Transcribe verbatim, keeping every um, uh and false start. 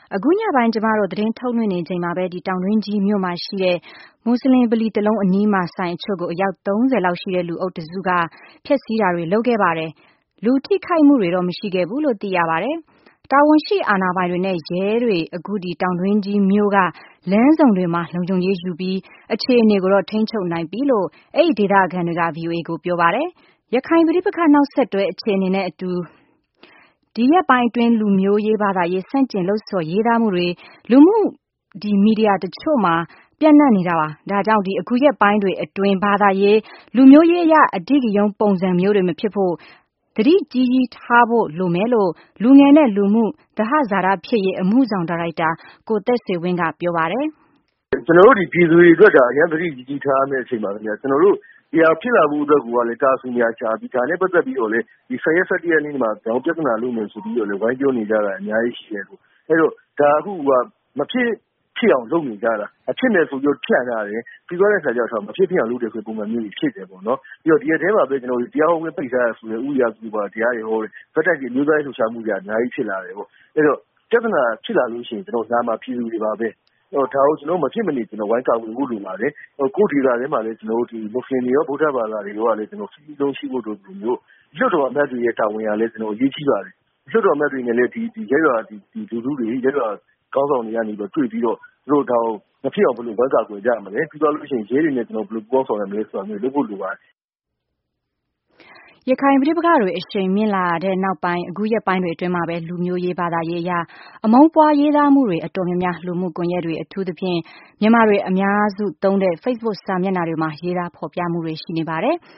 အခုညပိုင်းကျမတို့သတင်းထုတ်လွှင့်နေချိန်မှာပဲဒီတောင်တွင်းကြီးမြို့မှာရှိတဲ့မွတ်စလင်ဗလီတစ်လုံးအနီးမှာဆိုင်အချို့ကိုအယောက်သုံးဆယ်လောက်ရှိတဲ့လူအုပ်တစုကဖျက်ဆီးတာတွေလုပ်ခဲ့ပါတယ်။လူထိခိုက်မှုတွေတော့မရှိခဲ့ဘူးလို့သိရပါတယ်။တာဝန်ရှိအာဏာပိုင်တွေနဲ့ရဲတွေအခုဒီတောင်တွင်းကြီးမြို့ကလမ်းစုံတွေမှာလုံခြုံရေးယူပြီးအခြေအနေကိုတော့ထိန်းချုပ်နိုင်ပြီလို့အဲ့ဒီဒေသခံတွေက ဗွီအိုအေ ကိုပြောပါတယ်။ရခိုင်ပဋိပက္ခနောက်ဆက်တွဲအခြေအနေနဲ့အတူဒီရက်ပိုင်းအတွင်းလူမျိုးရေးဘာသာရေးဆန့်ကျင်လှုံ့ဆော်ရေးသားမှုတွေလူမှုဒီမီဒီယာတချို့မှာပြန့်နှံ့နေတာပါ။ဒါကြောင့်ဒီအခုရက်ပိုင်းတွေအတွင်းဘာသာရေးလူမျိုးရေးအရအဓိကရုဏ်းပုံစံမျိုးတွေမဖြစ်ဖို့သတိကြီးကြီးထားဖို့လိုမယ်လို့လူငယ်နဲ့လူမှုသဟဇာတဖြစ်ရေးအမှုဆောင်ဒါရိုက်တာကိုသက်ဆွေဝင်းကပြောပါတယ်။ကျွန်တော်တို့ဒီပြည်သူတွေအတွက်ဒါအရင်သတိကြီးကြီးထားရမယ့်အချိန်ပါခင်ဗျာကျွန်တော်တို့ဒီဟာဖြစ်လာမှုအတွက်ကိုလည်းတာဆူများချာပြီးဒါနဲ့ပတ်သက်ပြီးတော့လေဒီဆယ်ရက်ဆက်တရက်နေ့မှာကြောင်ပြဿနာလုပ်မယ်ဆိုပြီးတော့လေဝိုင်းပြောနေကြတာအများကြီးရှိတယ်လို့အဲ့တော့ဒါအခုကမဖြစ်ဖြစ်အောင်လုပ်နေကြတာအဖြစ်မဲ့ဆိုပြီးတော့ဖြန့်လာတယ်ပြီးတော့တဲ့ခါကျတော့မဖြစ်ဖြစ်အောင်လုပ်တယ်ဆိုပုံမှန်မျိုးကြီးဖြစ်တယ်ပေါ့နော်ပြီးတော့ဒီအထဲမှာပဲကျွန်တော်တို့တရားဟောဝင်ပိတ်ထားရဆိုရင်ဥပဒေကူပါတရားတွေဟောတယ်ဗတ်တိုက်ကြီးမျိုးသားလှူရှာမှုတွေအများကြီးဖြစ်လာတယ်ပေါ့အဲ့တော့ပြဿနာဖြစ်လာလို့ရှိရင်ကျွန်တော်နာမှာပြည်သူတွေပါပဲဟိုဒါကိုကျွန်တော်မဖြစ်မနေကျွန်တော်ဝိုင်းကာဝေဖို့လိုပါတယ်ဟိုကိုယ်ဒီလာထဲမှာလည်းကျွန်တော်တို့ဒီမွတ်စလင်တွေရောဗုဒ္ဓဘာသာတွေရောလည်းကျွန်တော်စီးလုံးရှိဖို့တို့မျိုးလွတ်တော်အမတ်တွေရဲ့တာဝန်ရလည်းကျွန်တော်အရေးကြီးပါတယ်လွတ်တော်အမတ်တွေနဲ့လည်းဒီဒီရဲရွာဒီဒီလူလူတွေရဲရွာကောင်းဆောင်တွေကနေပြီးတွေ့ပြီးတော့သူတို့ဒါမဖြစ်အောင်ဘယ်လိုဝိုင်းကာကွယ်ကြမလဲပြီးတော့လို့ရှိရင်ရဲတွေနဲ့ကျွန်တော်ဘယ်လိုပူးပေါင်းဆောင်ရမလဲဆိုတာမျိုးလုပ်ဖို့လိုပါတယ်ရခိုင်ပဋိပက္ခတွေအရှိန်မြင့်လာတဲ့နောက်ပိုင်းအခုရက်ပိုင်းတွေအတွင်းမှာပဲလူမျိုးရေးဘာသာရေးအရအမုန်းပွားရေးသားမှုတွေအတော်များများလူမှုကွန်ရက်တွေအထူးသဖြင့်မြန်မာတွေအများစုသုံးတဲ့ Facebook စာမျက်နှာတွေမှာရေးသားဖော်ပြမှုတွေရှိနေပါတယ်။